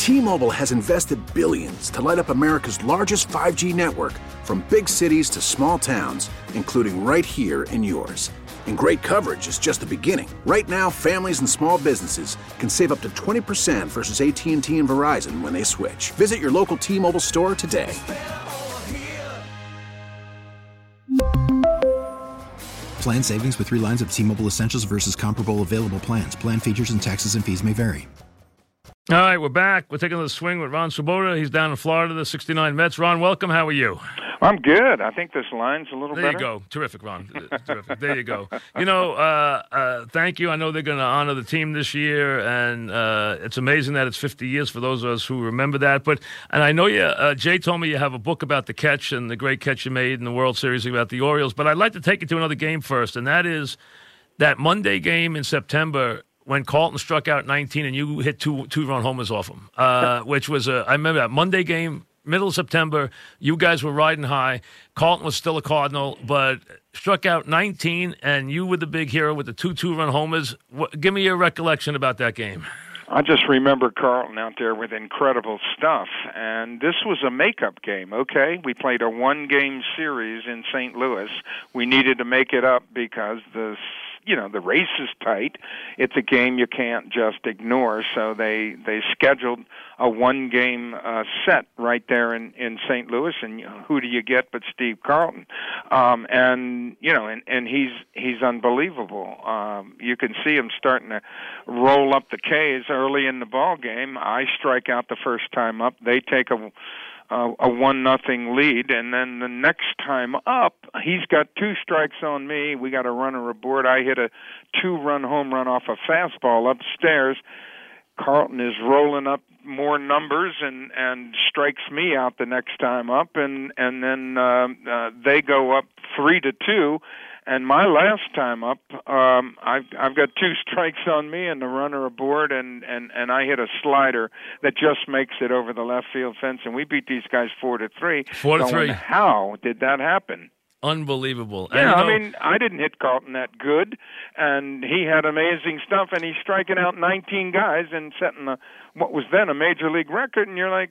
T-Mobile has invested billions to light up America's largest 5G network, from big cities to small towns, including right here in yours. And great coverage is just the beginning. Right now, families and small businesses can save up to 20% versus AT&T and Verizon when they switch. Visit your local T-Mobile store today. Plan savings with 3 lines of T-Mobile Essentials versus comparable available plans. Plan features and taxes and fees may vary. All right, we're back. We're taking the swing with Ron Swoboda. He's down in Florida, the 69 Mets. Ron, welcome. How are you? I'm good. I think this line's a little better. There you go. Terrific, Ron. Terrific. There you go. Thank you. I know they're going to honor the team this year, and it's amazing that it's 50 years for those of us who remember that. And I know Jay told me you have a book about the catch and the great catch you made in the World Series about the Orioles, but I'd like to take you to another game first, and that is that Monday game in September when Carlton struck out 19 and you hit two-run homers off him, which was I remember that Monday game, middle of September. You guys were riding high. Carlton was still a Cardinal, but struck out 19, and you were the big hero with the two-run homers. Give me your recollection about that game. I just remember Carlton out there with incredible stuff, and this was a makeup game, okay? We played a one-game series in St. Louis. We needed to make it up because the race is tight. It's a game you can't just ignore, so they scheduled a one-game set right there in St. Louis, and who do you get but Steve Carlton? And he's unbelievable. You can see him starting to roll up the K's early in the ball game. I strike out the first time up. They take a 1-0 lead, and then the next time up, he's got 2 strikes on me. We got a runner aboard. I hit a 2-run home run off a fastball upstairs. Carlton is rolling up more numbers and strikes me out the next time up, and then they go up 3-2. And my last time up, I've got 2 strikes on me and the runner aboard, and I hit a slider that just makes it over the left field fence, and we beat these guys 4-3. 4-3. How did that happen? Unbelievable. Yeah, I didn't hit Carlton that good, and he had amazing stuff, and he's striking out 19 guys and setting what was then a major league record, and you're like,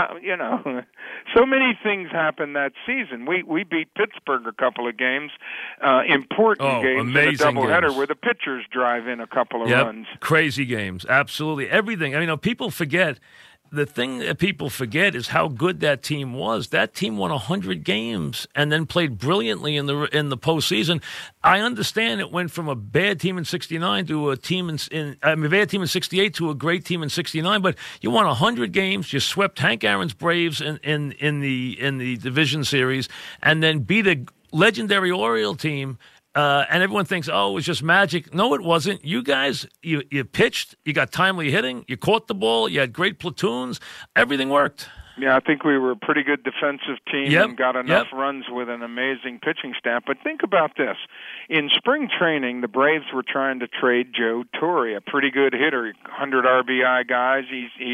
so many things happened that season. We beat Pittsburgh a couple of games, important games in a doubleheader where the pitchers drive in a couple of runs. Crazy games, absolutely. Everything. People forget. The thing that people forget is how good that team was. That team won 100 games and then played brilliantly in the postseason. I understand it went from a bad team in '69 to a bad team in '68 to a great team in '69. But you won 100 games. You swept Hank Aaron's Braves in the division series, and then beat a legendary Oriole team. And everyone thinks, it was just magic. No, it wasn't. You guys, you pitched, you got timely hitting, you caught the ball, you had great platoons. Everything worked. Yeah, I think we were a pretty good defensive team and got enough runs with an amazing pitching staff. But think about this. In spring training, the Braves were trying to trade Joe Torre, a pretty good hitter, 100 RBI guys.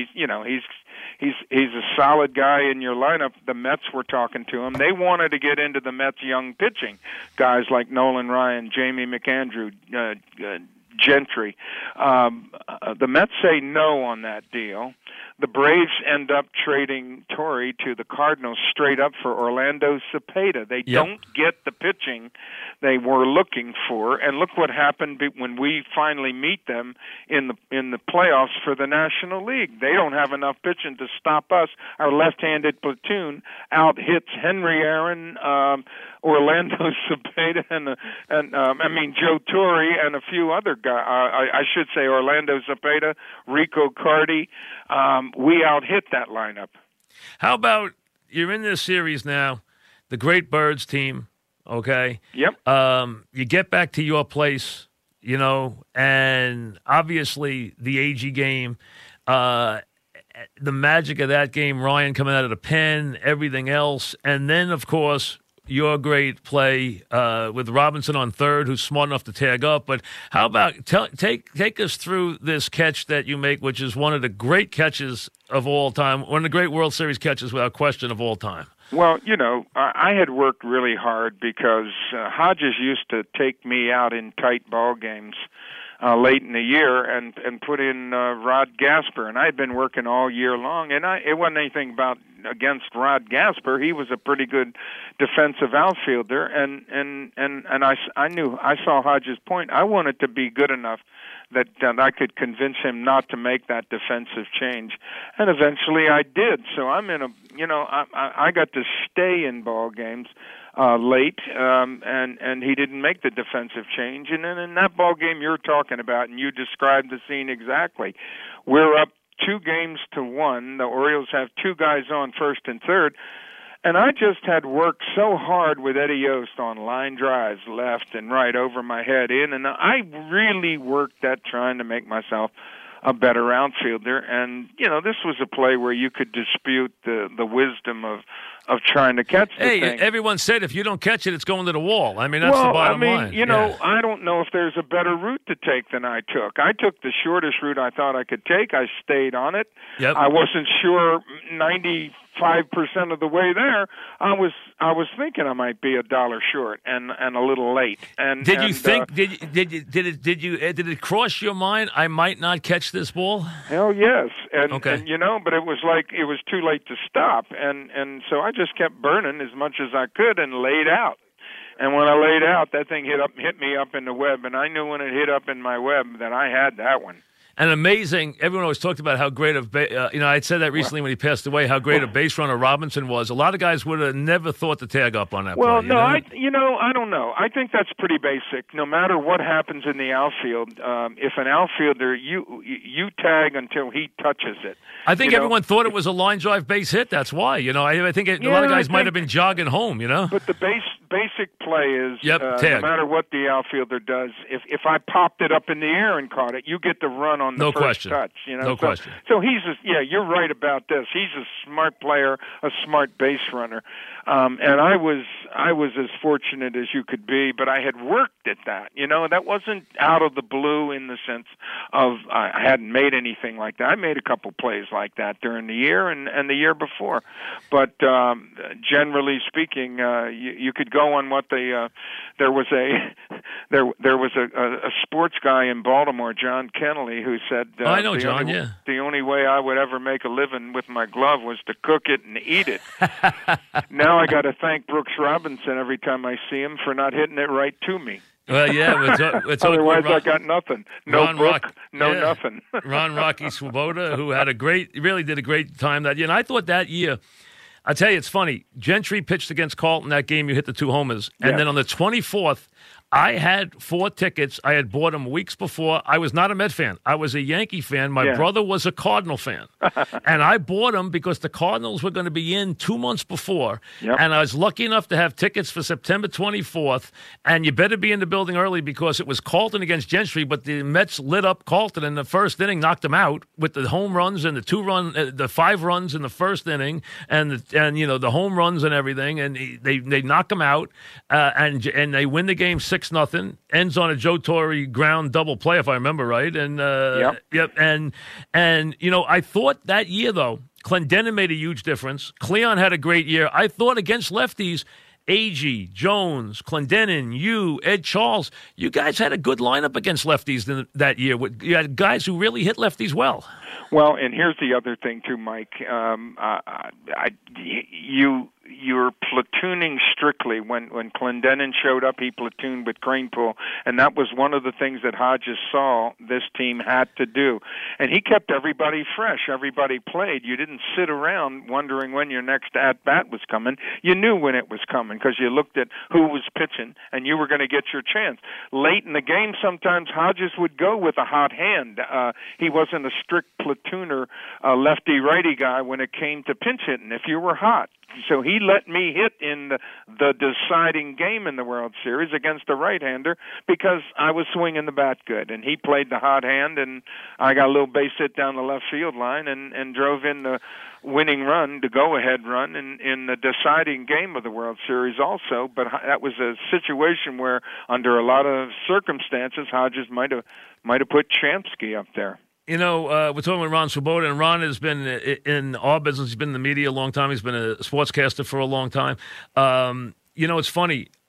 He's a solid guy in your lineup. The Mets were talking to him. They wanted to get into the Mets' young pitching, guys like Nolan Ryan, Jamie McAndrew, Gentry. The Mets say no on that deal. The Braves end up trading Torre to the Cardinals straight up for Orlando Cepeda. They don't get the pitching they were looking for, and look what happened when we finally meet them in the playoffs for the National League. They don't have enough pitching to stop us. Our left-handed platoon out hits Henry Aaron, Orlando Cepeda, and Joe Torre and a few other guys. I should say Orlando Cepeda, Rico Cardi. We out-hit that lineup. How about you're in this series now, the Great Birds team, okay? Yep. You get back to your place, and obviously the AG game, the magic of that game, Ryan coming out of the pen, everything else, and then, of course, your great play with Robinson on third, who's smart enough to tag up. But how about take us through this catch that you make, which is one of the great catches of all time, one of the great World Series catches without question of all time. Well, I had worked really hard because Hodges used to take me out in tight ball games late in the year and put in Rod Gasper. And I had been working all year long, and it wasn't anything against Rod Gasper. He was a pretty good defensive outfielder, and I knew, I saw Hodges' point. I wanted to be good enough that I could convince him not to make that defensive change, and eventually I did. So I'm in I got to stay in ball games late, and he didn't make the defensive change. And then in that ball game you're talking about, and you described the scene exactly, we're up 2-1. The Orioles have 2 guys on first and third, and I just had worked so hard with Eddie Yost on line drives left and right over my head in, and I really worked at trying to make myself a better outfielder. And this was a play where you could dispute the wisdom of trying to catch the thing. Everyone said if you don't catch it, it's going to the wall. I mean, that's the bottom line. I don't know if there's a better route to take than I took. I took the shortest route I thought I could take. I stayed on it. Yep. I wasn't sure 95% of the way there. I was thinking I might be $1 short and a little late. And did you think? Did it cross your mind? I might not catch this ball. Hell yes. And okay. but it was like it was too late to stop, and so I just kept burning as much as I could and laid out. And when I laid out, that thing hit me up in the web, and I knew when it hit up in my web that I had that one. And amazing, everyone always talked about how great I said that recently when he passed away, how great a base runner Robinson was. A lot of guys would have never thought to tag up on that play. Well, no, I don't know. I think that's pretty basic. No matter what happens in the outfield, if an outfielder, you tag until he touches it. I think everyone thought it was a line drive base hit. That's why, I think a lot of guys might have been jogging home, But the basic play is, tag. No matter what the outfielder does, if I popped it up in the air and caught it, you get the run on the first touch. No question. So he's you're right about this. He's a smart player, a smart base runner, and I was as fortunate as you could be. But I had worked at that. That wasn't out of the blue in the sense of I hadn't made anything like that. I made a couple plays like that during the year and the year before. But generally speaking, you could go on what there was a sports guy in Baltimore, John Kennelly, who said, I know John, yeah. The only way I would ever make a living with my glove was to cook it and eat it. Now I got to thank Brooks Robinson every time I see him for not hitting it right to me. Well, yeah. It's otherwise, I got nothing. No book, nothing. Ron Rocky Swoboda, who really did a great time that year. And I thought that year, I tell you, it's funny. Gentry pitched against Carlton that game. You hit the 2 homers. And then on the 24th, I had 4 tickets. I had bought them weeks before. I was not a Met fan. I was a Yankee fan. My brother was a Cardinal fan. And I bought them because the Cardinals were going to be in 2 months before. Yep. And I was lucky enough to have tickets for September 24th. And you better be in the building early because it was Carlton against Gentry, but the Mets lit up Carlton in the first inning, knocked them out with the home runs and the 5 runs in the first inning and the home runs and everything. And they knock them out and they win the game 6-0, ends on a Joe Torre ground double play, if I remember right. And I thought that year, though, Clendenin made a huge difference. Cleon had a great year. I thought against lefties, Agee, Jones, Clendenin, Ed Charles, you guys had a good lineup against lefties that year. You had guys who really hit lefties well. Well, and here's the other thing, too, Mike. You're platooning strictly. When Clendenin showed up, he platooned with Kranepool, and that was one of the things that Hodges saw this team had to do. And he kept everybody fresh. Everybody played. You didn't sit around wondering when your next at-bat was coming. You knew when it was coming because you looked at who was pitching, and you were going to get your chance. Late in the game, sometimes Hodges would go with a hot hand. He wasn't a strict platooner, lefty-righty guy when it came to pinch hitting if you were hot. So he let me hit in the deciding game in the World Series against a right-hander because I was swinging the bat good. And he played the hot hand, and I got a little base hit down the left field line and drove in the winning run, the go-ahead run in the deciding game of the World Series also. But that was a situation where, under a lot of circumstances, Hodges might have put Shamsky up there. We're talking with Ron Swoboda, and Ron has been in our business. He's been in the media a long time. He's been a sportscaster for a long time. It's funny.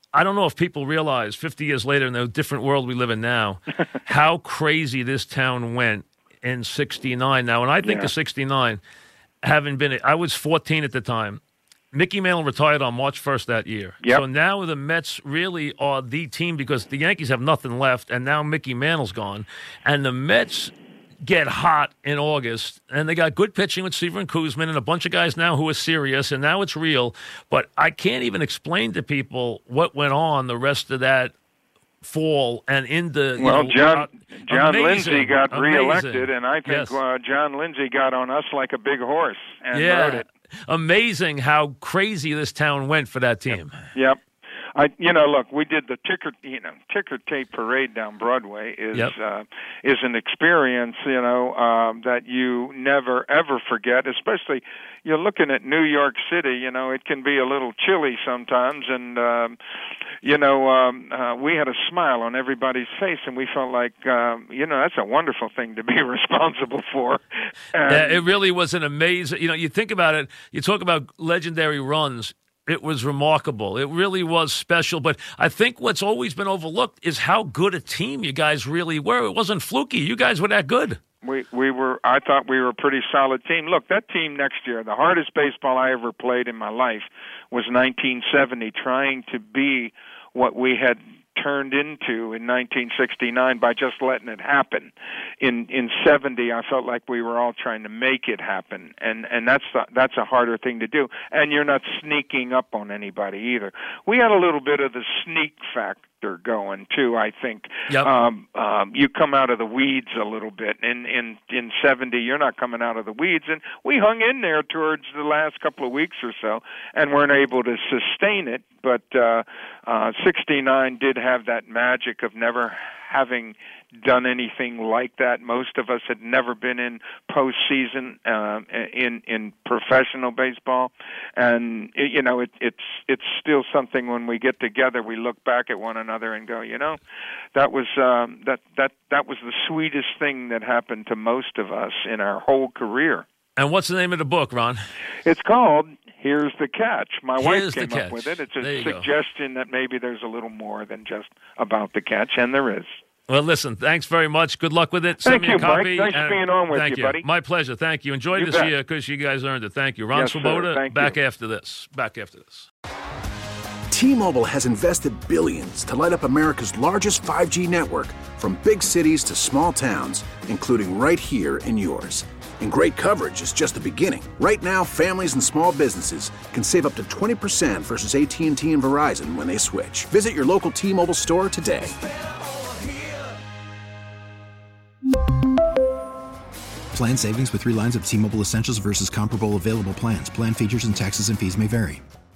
I don't know if people realize 50 years later in the different world we live in now, how crazy this town went in 69. Now, when I think of 69, I was 14 at the time. Mickey Mantle retired on March 1st that year. Yep. So now the Mets really are the team because the Yankees have nothing left, and now Mickey Mantle's gone. And the Mets get hot in August, and they got good pitching with Seaver and Kuzman and a bunch of guys now who are serious, and now it's real. But I can't even explain to people what went on the rest of that fall and into John Lindsay got reelected, and I think John Lindsay got on us like a big horse and rode it. Amazing how crazy this town went for that team. Yep. Look, we did the ticker tape parade down Broadway is an experience, that you never ever forget. Especially, you're looking at New York City. It can be a little chilly sometimes, and we had a smile on everybody's face, and we felt like that's a wonderful thing to be responsible for. And it really was an amazing. You think about it. You talk about legendary runs. It was remarkable. It really was special. But I think what's always been overlooked is how good a team you guys really were. It wasn't fluky. You guys were that good. We were. I thought we were a pretty solid team. Look, that team next year, the hardest baseball I ever played in my life was 1970, trying to be what we had turned into in 1969 by just letting it happen. In 70, I felt like we were all trying to make it happen, and that's a harder thing to do. And you're not sneaking up on anybody either. We had a little bit of the sneak factor going too, I think. Yep. You come out of the weeds a little bit. In 70, you're not coming out of the weeds, and we hung in there towards the last couple of weeks or so, and weren't able to sustain it. But 69 did have that magic of never having done anything like that. Most of us had never been in postseason in professional baseball, and it's still something when we get together. We look back at one another and go, that was that was the sweetest thing that happened to most of us in our whole career. And what's the name of the book, Ron? It's called Here's the Catch. My wife came Catch. up with it. It's a suggestion that maybe there's a little more than just about the catch, and there is. Well, listen, thanks very much. Good luck with it. Thank you, Send me a copy. Mike. Thanks for being on with you, buddy. My pleasure. Thank you. Enjoy this year because you guys earned it. Thank you. Ron Swoboda, back after this. T-Mobile has invested billions to light up America's largest 5G network, from big cities to small towns, including right here in yours. And great coverage is just the beginning. Right now, families and small businesses can save up to 20% versus AT&T and Verizon when they switch. Visit your local T-Mobile store today. Plan savings with 3 lines of T-Mobile Essentials versus comparable available plans. Plan features and taxes and fees may vary.